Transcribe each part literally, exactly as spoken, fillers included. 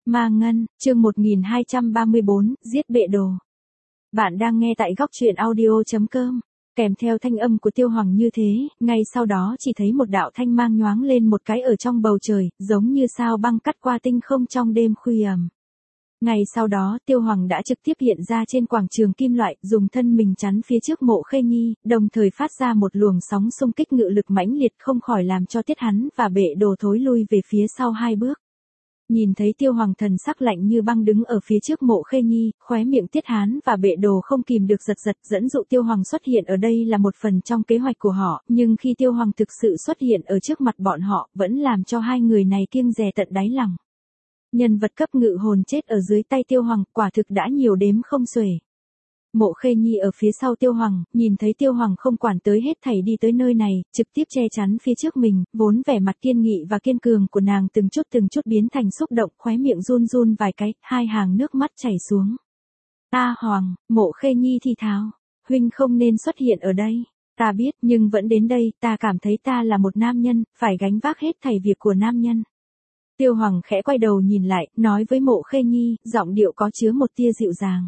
Ma Ngân, chương một nghìn hai trăm ba mươi bốn, giết bệ đồ. Bạn đang nghe tại góc truyện audio chấm com. Kèm theo thanh âm của Tiêu Hoàng như thế, ngay sau đó chỉ thấy một đạo thanh mang nhoáng lên một cái ở trong bầu trời, giống như sao băng cắt qua tinh không trong đêm khuya ẩm. Ngay sau đó Tiêu Hoàng đã trực tiếp hiện ra trên quảng trường kim loại, dùng thân mình chắn phía trước Mộ Khê Nhi, đồng thời phát ra một luồng sóng xung kích ngự lực mãnh liệt không khỏi làm cho Tiết Hắn và bệ đồ thối lui về phía sau hai bước. Nhìn thấy Tiêu Hoàng thần sắc lạnh như băng đứng ở phía trước Mộ Khê Nhi, khóe miệng Tiết Hán và bệ đồ không kìm được giật giật, dẫn dụ Tiêu Hoàng xuất hiện ở đây là một phần trong kế hoạch của họ, nhưng khi Tiêu Hoàng thực sự xuất hiện ở trước mặt bọn họ, vẫn làm cho hai người này kiêng dè tận đáy lòng. Nhân vật cấp ngự hồn chết ở dưới tay Tiêu Hoàng, quả thực đã nhiều đếm không xuể. Mộ Khê Nhi ở phía sau Tiêu Hoàng, nhìn thấy Tiêu Hoàng không quản tới hết thảy đi tới nơi này, trực tiếp che chắn phía trước mình, vốn vẻ mặt kiên nghị và kiên cường của nàng từng chút từng chút biến thành xúc động, khóe miệng run run vài cái, hai hàng nước mắt chảy xuống. Ta Hoàng, Mộ Khê Nhi thì thào, huynh không nên xuất hiện ở đây. Ta biết, nhưng vẫn đến đây, ta cảm thấy ta là một nam nhân, phải gánh vác hết thảy việc của nam nhân. Tiêu Hoàng khẽ quay đầu nhìn lại, nói với Mộ Khê Nhi, giọng điệu có chứa một tia dịu dàng.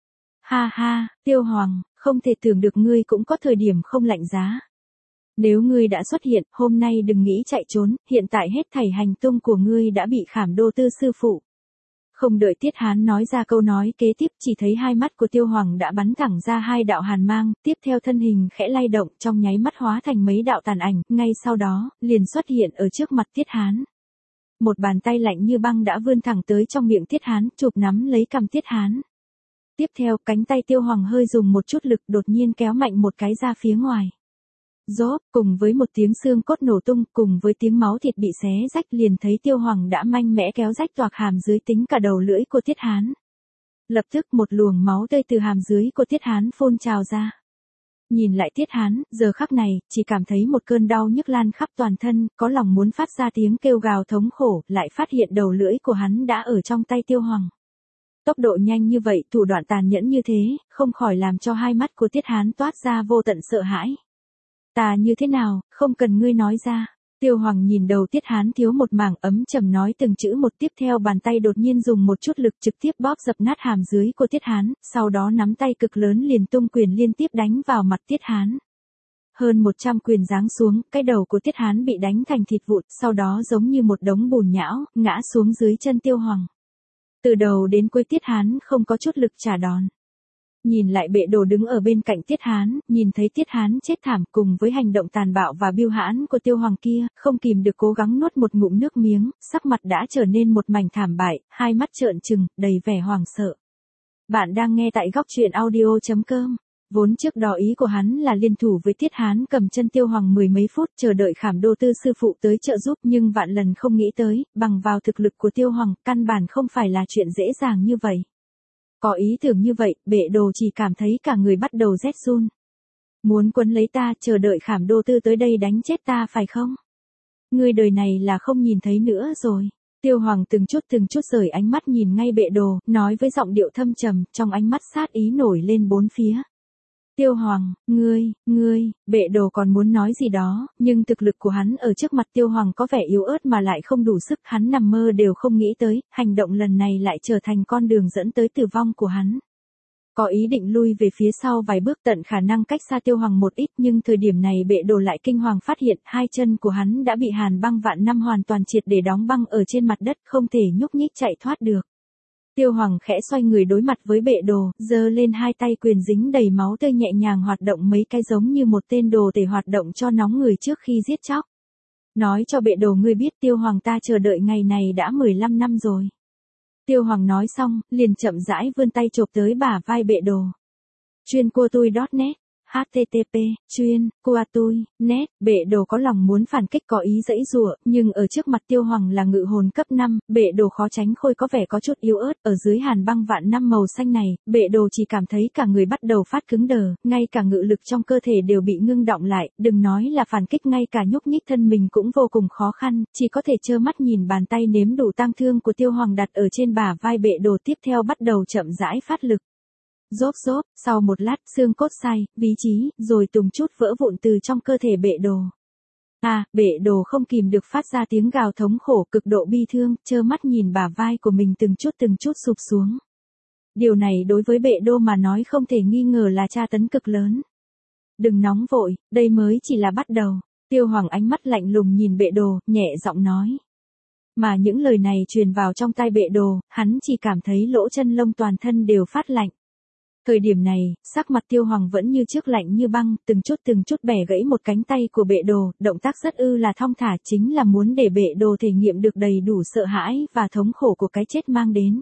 Ha ha, Tiêu Hoàng, không thể tưởng được ngươi cũng có thời điểm không lạnh giá. Nếu ngươi đã xuất hiện, hôm nay đừng nghĩ chạy trốn, hiện tại hết thảy hành tung của ngươi đã bị Khảm Đô Tư sư phụ. Không đợi Tiết Hán nói ra câu nói kế tiếp, chỉ thấy hai mắt của Tiêu Hoàng đã bắn thẳng ra hai đạo hàn mang, tiếp theo thân hình khẽ lay động, trong nháy mắt hóa thành mấy đạo tàn ảnh, ngay sau đó, liền xuất hiện ở trước mặt Tiết Hán. Một bàn tay lạnh như băng đã vươn thẳng tới trong miệng Tiết Hán, chụp nắm lấy cằm Tiết Hán. Tiếp theo, cánh tay Tiêu Hoàng hơi dùng một chút lực, đột nhiên kéo mạnh một cái ra phía ngoài. Rốp, cùng với một tiếng xương cốt nổ tung, cùng với tiếng máu thịt bị xé rách, liền thấy Tiêu Hoàng đã manh mẽ kéo rách toạc hàm dưới tính cả đầu lưỡi của Tiết Hán. Lập tức một luồng máu tươi từ hàm dưới của Tiết Hán phun trào ra. Nhìn lại Tiết Hán, giờ khắc này, chỉ cảm thấy một cơn đau nhức lan khắp toàn thân, có lòng muốn phát ra tiếng kêu gào thống khổ, lại phát hiện đầu lưỡi của hắn đã ở trong tay Tiêu Hoàng. Tốc độ nhanh như vậy, thủ đoạn tàn nhẫn như thế, không khỏi làm cho hai mắt của Tiết Hán toát ra vô tận sợ hãi. Ta như thế nào, không cần ngươi nói ra. Tiêu Hoàng nhìn đầu Tiết Hán thiếu một mảng ấm trầm nói từng chữ một, tiếp theo bàn tay đột nhiên dùng một chút lực trực tiếp bóp dập nát hàm dưới của Tiết Hán, sau đó nắm tay cực lớn liền tung quyền liên tiếp đánh vào mặt Tiết Hán. Hơn một trăm quyền giáng xuống, cái đầu của Tiết Hán bị đánh thành thịt vụn, sau đó giống như một đống bùn nhão, ngã xuống dưới chân Tiêu Hoàng. Từ đầu đến cuối Tiết Hán không có chút lực trả đòn. Nhìn lại bệ đồ đứng ở bên cạnh Tiết Hán, nhìn thấy Tiết Hán chết thảm cùng với hành động tàn bạo và biêu hãn của Tiêu Hoàng kia, không kìm được cố gắng nuốt một ngụm nước miếng, sắc mặt đã trở nên một mảnh thảm bại, hai mắt trợn trừng, đầy vẻ hoảng sợ. Bạn đang nghe tại góc truyện audio chấm com. Vốn trước đó ý của hắn là liên thủ với Tiết Hán cầm chân Tiêu Hoàng mười mấy phút chờ đợi Khảm Đô Tư sư phụ tới trợ giúp, nhưng vạn lần không nghĩ tới, bằng vào thực lực của Tiêu Hoàng, căn bản không phải là chuyện dễ dàng như vậy. Có ý tưởng như vậy, bệ đồ chỉ cảm thấy cả người bắt đầu rét run. Muốn quấn lấy ta, chờ đợi Khảm Đô Tư tới đây đánh chết ta phải không? Ngươi đời này là không nhìn thấy nữa rồi. Tiêu Hoàng từng chút từng chút rời ánh mắt nhìn ngay bệ đồ, nói với giọng điệu thâm trầm, trong ánh mắt sát ý nổi lên bốn phía. Tiêu Hoàng, ngươi, ngươi, bệ đồ còn muốn nói gì đó, nhưng thực lực của hắn ở trước mặt Tiêu Hoàng có vẻ yếu ớt mà lại không đủ sức, hắn nằm mơ đều không nghĩ tới, hành động lần này lại trở thành con đường dẫn tới tử vong của hắn. Có ý định lui về phía sau vài bước tận khả năng cách xa Tiêu Hoàng một ít, nhưng thời điểm này bệ đồ lại kinh hoàng phát hiện hai chân của hắn đã bị hàn băng vạn năm hoàn toàn triệt để đóng băng ở trên mặt đất, không thể nhúc nhích chạy thoát được. Tiêu Hoàng khẽ xoay người đối mặt với bệ đồ, giơ lên hai tay quyền dính đầy máu tươi nhẹ nhàng hoạt động mấy cái giống như một tên đồ tể hoạt động cho nóng người trước khi giết chóc. Nói cho bệ đồ ngươi biết Tiêu Hoàng ta chờ đợi ngày này đã mười lăm năm rồi. Tiêu Hoàng nói xong, liền chậm rãi vươn tay chộp tới bả vai bệ đồ. Chuyên cua tui chấm net H T T P, chuyên, cua tui, net, bệ đồ có lòng muốn phản kích có ý giãy giụa, nhưng ở trước mặt Tiêu Hoàng là ngự hồn cấp năm, bệ đồ khó tránh khôi có vẻ có chút yếu ớt, ở dưới hàn băng vạn năm màu xanh này, bệ đồ chỉ cảm thấy cả người bắt đầu phát cứng đờ, ngay cả ngự lực trong cơ thể đều bị ngưng động lại, đừng nói là phản kích, ngay cả nhúc nhích thân mình cũng vô cùng khó khăn, chỉ có thể trơ mắt nhìn bàn tay nếm đủ tang thương của Tiêu Hoàng đặt ở trên bả vai bệ đồ, tiếp theo bắt đầu chậm rãi phát lực. Rốp rốp, sau một lát, xương cốt sai, ví trí, rồi tùng chút vỡ vụn từ trong cơ thể bệ đồ. À, bệ đồ không kìm được phát ra tiếng gào thống khổ cực độ bi thương, trơ mắt nhìn bả vai của mình từng chút từng chút sụp xuống. Điều này đối với bệ đô mà nói không thể nghi ngờ là tra tấn cực lớn. Đừng nóng vội, đây mới chỉ là bắt đầu. Tiêu Hoàng ánh mắt lạnh lùng nhìn bệ đồ, nhẹ giọng nói. Mà những lời này truyền vào trong tai bệ đồ, hắn chỉ cảm thấy lỗ chân lông toàn thân đều phát lạnh. Thời điểm này, sắc mặt Tiêu Hoàng vẫn như trước lạnh như băng, từng chút từng chút bẻ gãy một cánh tay của bệ đồ, động tác rất ư là thong thả, chính là muốn để bệ đồ thể nghiệm được đầy đủ sợ hãi và thống khổ của cái chết mang đến.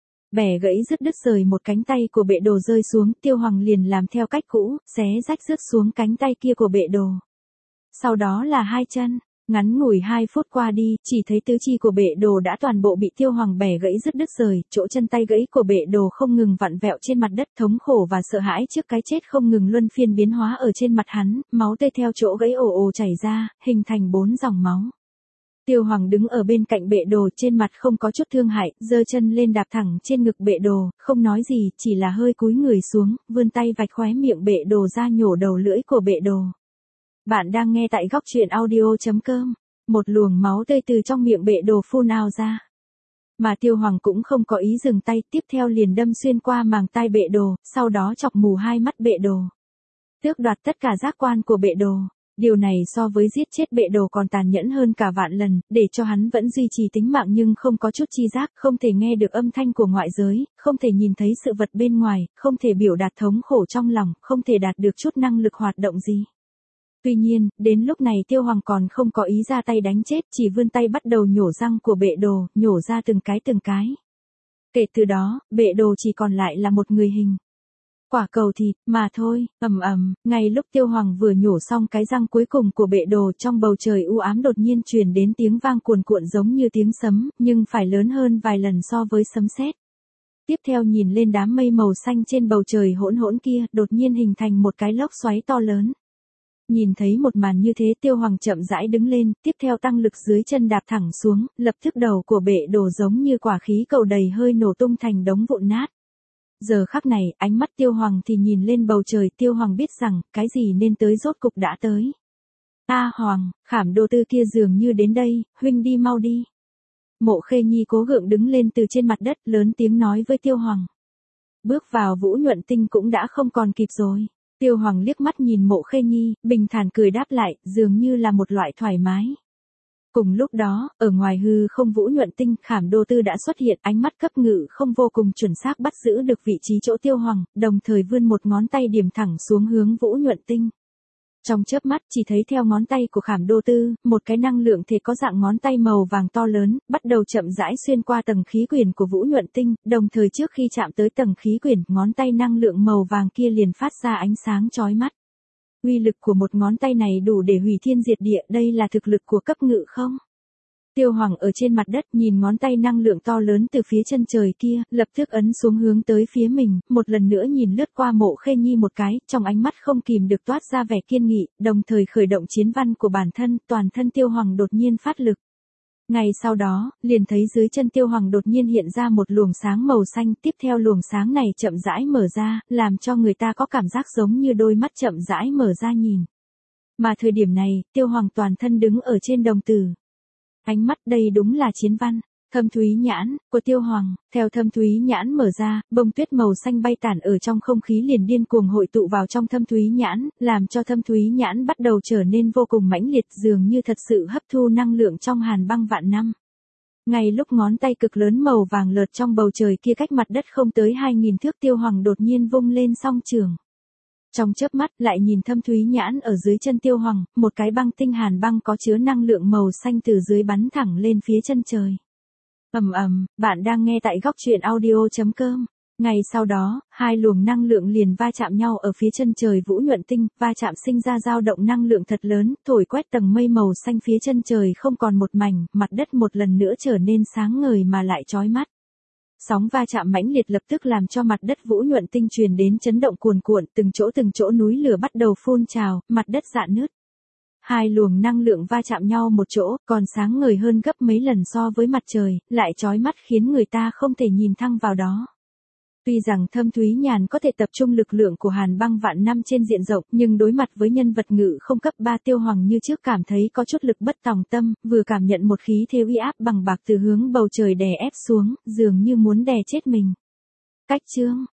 Bẻ gãy rứt đứt rời một cánh tay của bệ đồ rơi xuống, Tiêu Hoàng liền làm theo cách cũ, xé rách rớt xuống cánh tay kia của bệ đồ. Sau đó là hai chân. Ngắn ngủi hai phút qua đi, chỉ thấy tứ chi của bệ đồ đã toàn bộ bị Tiêu Hoàng bẻ gãy rứt đứt rời, chỗ chân tay gãy của bệ đồ không ngừng vặn vẹo trên mặt đất, thống khổ và sợ hãi trước cái chết không ngừng luân phiên biến hóa ở trên mặt hắn, máu tươi theo chỗ gãy ồ ồ chảy ra, hình thành bốn dòng máu. Tiêu Hoàng đứng ở bên cạnh bệ đồ, trên mặt không có chút thương hại, giơ chân lên đạp thẳng trên ngực bệ đồ, không nói gì, chỉ là hơi cúi người xuống, vươn tay vạch khóe miệng bệ đồ ra nhổ đầu lưỡi của bệ đồ. Bạn đang nghe tại góc truyện audio chấm com. Một luồng máu tươi từ trong miệng bệ đồ phun ào ra. Mà Tiêu Hoàng cũng không có ý dừng tay, tiếp theo liền đâm xuyên qua màng tai bệ đồ, sau đó chọc mù hai mắt bệ đồ. Tước đoạt tất cả giác quan của bệ đồ. Điều này so với giết chết bệ đồ còn tàn nhẫn hơn cả vạn lần, để cho hắn vẫn duy trì tính mạng nhưng không có chút chi giác, không thể nghe được âm thanh của ngoại giới, không thể nhìn thấy sự vật bên ngoài, không thể biểu đạt thống khổ trong lòng, không thể đạt được chút năng lực hoạt động gì. Tuy nhiên, đến lúc này Tiêu Hoàng còn không có ý ra tay đánh chết, chỉ vươn tay bắt đầu nhổ răng của bệ đồ, nhổ ra từng cái từng cái. Kể từ đó, bệ đồ chỉ còn lại là một người hình. Quả cầu thịt, mà thôi, ầm ầm, ngay lúc Tiêu Hoàng vừa nhổ xong cái răng cuối cùng của bệ đồ, trong bầu trời u ám đột nhiên truyền đến tiếng vang cuồn cuộn giống như tiếng sấm, nhưng phải lớn hơn vài lần so với sấm sét. Tiếp theo nhìn lên đám mây màu xanh trên bầu trời hỗn hỗn kia, đột nhiên hình thành một cái lốc xoáy to lớn. Nhìn thấy một màn như thế, Tiêu Hoàng chậm rãi đứng lên, tiếp theo tăng lực dưới chân đạp thẳng xuống, lập tức đầu của bệ đồ giống như quả khí cầu đầy hơi nổ tung thành đống vụn nát. Giờ khắc này, ánh mắt Tiêu Hoàng thì nhìn lên bầu trời, Tiêu Hoàng biết rằng, cái gì nên tới rốt cục đã tới. A Hoàng, Khảm Đô Tư kia dường như đến đây, huynh đi mau đi. Mộ Khê Nhi cố gượng đứng lên từ trên mặt đất, lớn tiếng nói với Tiêu Hoàng. Bước vào Vũ Nhuận Tinh cũng đã không còn kịp rồi. Tiêu Hoàng liếc mắt nhìn Mộ Khê Nhi, bình thản cười đáp lại, dường như là một loại thoải mái. Cùng lúc đó, ở ngoài hư không Vũ Nhuận Tinh, Khảm Đô Tư đã xuất hiện, ánh mắt cấp ngự không vô cùng chuẩn xác bắt giữ được vị trí chỗ Tiêu Hoàng, đồng thời vươn một ngón tay điểm thẳng xuống hướng Vũ Nhuận Tinh. Trong chớp mắt chỉ thấy theo ngón tay của Khảm Đô Tư, một cái năng lượng thể có dạng ngón tay màu vàng to lớn, bắt đầu chậm rãi xuyên qua tầng khí quyển của Vũ Nhuận Tinh, đồng thời trước khi chạm tới tầng khí quyển, ngón tay năng lượng màu vàng kia liền phát ra ánh sáng chói mắt. Uy lực của một ngón tay này đủ để hủy thiên diệt địa, đây là thực lực của cấp ngự không? Tiêu Hoàng ở trên mặt đất nhìn ngón tay năng lượng to lớn từ phía chân trời kia, lập tức ấn xuống hướng tới phía mình, một lần nữa nhìn lướt qua Mộ Khê Nhi một cái, trong ánh mắt không kìm được toát ra vẻ kiên nghị, đồng thời khởi động chiến văn của bản thân, toàn thân Tiêu Hoàng đột nhiên phát lực. Ngay sau đó, liền thấy dưới chân Tiêu Hoàng đột nhiên hiện ra một luồng sáng màu xanh, tiếp theo luồng sáng này chậm rãi mở ra, làm cho người ta có cảm giác giống như đôi mắt chậm rãi mở ra nhìn. Mà thời điểm này, Tiêu Hoàng toàn thân đứng ở trên đồng tử. Ánh mắt đây đúng là chiến văn, Thâm Thúy Nhãn, của Tiêu Hoàng, theo Thâm Thúy Nhãn mở ra, bông tuyết màu xanh bay tản ở trong không khí liền điên cuồng hội tụ vào trong Thâm Thúy Nhãn, làm cho Thâm Thúy Nhãn bắt đầu trở nên vô cùng mãnh liệt dường như thật sự hấp thu năng lượng trong hàn băng vạn năm. Ngay lúc ngón tay cực lớn màu vàng lợt trong bầu trời kia cách mặt đất không tới hai nghìn thước, Tiêu Hoàng đột nhiên vung lên song trường. Trong chớp mắt lại nhìn Thâm Thúy Nhãn ở dưới chân Tiêu Hoàng, một cái băng tinh hàn băng có chứa năng lượng màu xanh từ dưới bắn thẳng lên phía chân trời. Ầm ầm, bạn đang nghe tại góc truyện audio chấm com. Ngay sau đó, hai luồng năng lượng liền va chạm nhau ở phía chân trời Vũ Nhuận Tinh, va chạm sinh ra dao động năng lượng thật lớn, thổi quét tầng mây màu xanh phía chân trời không còn một mảnh, mặt đất một lần nữa trở nên sáng ngời mà lại chói mắt. Sóng va chạm mãnh liệt lập tức làm cho mặt đất Vũ Nhuận Tinh truyền đến chấn động cuồn cuộn, từng chỗ từng chỗ núi lửa bắt đầu phun trào, mặt đất rạn nứt. Hai luồng năng lượng va chạm nhau một chỗ, còn sáng ngời hơn gấp mấy lần so với mặt trời, lại chói mắt khiến người ta không thể nhìn thẳng vào đó. Tuy rằng Thâm Thúy Nhàn có thể tập trung lực lượng của Hàn Băng vạn năm trên diện rộng, nhưng đối mặt với nhân vật ngự không cấp ba Tiêu Hoàng như trước cảm thấy có chút lực bất tòng tâm, vừa cảm nhận một khí thế uy áp bằng bạc từ hướng bầu trời đè ép xuống, dường như muốn đè chết mình. Cách chương